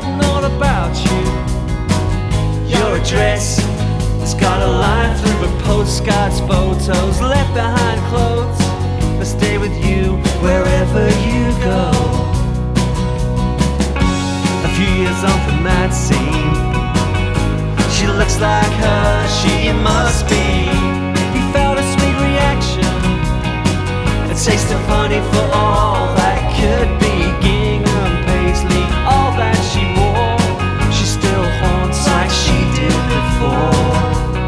forgotten all about you. Your address has got a line through the postcards, photos left behind clothes that stay with you wherever you go. A few years on from that scene, she looks like her, she must be. He felt a sweet reaction, a taste of honey for all that could be. Gingham paisley, all that she wore, she still haunts like she did before.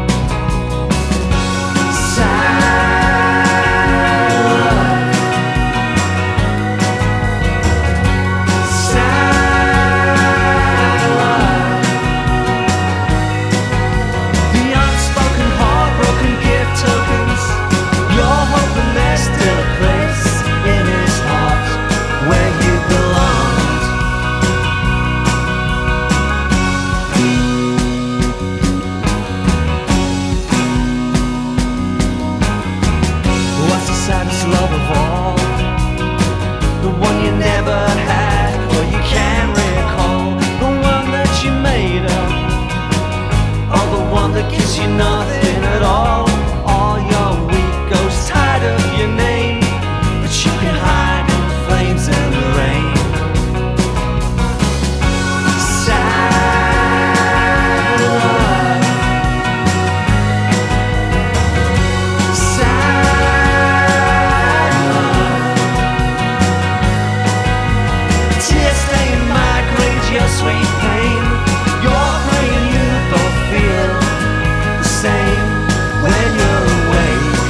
Saddest love of all, the one you never had or you can't recall, the one that you made up, or the one that gives you nothing at all. All your weak ghosts tired of your name, but you can hide in the flames and the rain. Your sweet pain, your brain and you both feel the same when you're awake.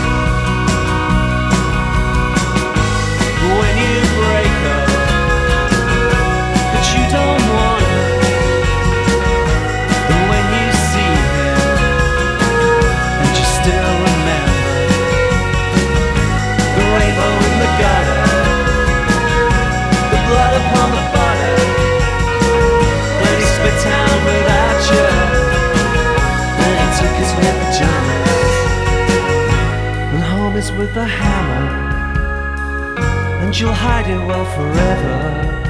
When you break up, but you don't want it. And when you see him, and you still remember the rainbow in the gutter, the blood upon the butter. Town without you, and he took his red pajamas, and home is with a hammer, and you'll hide it well forever.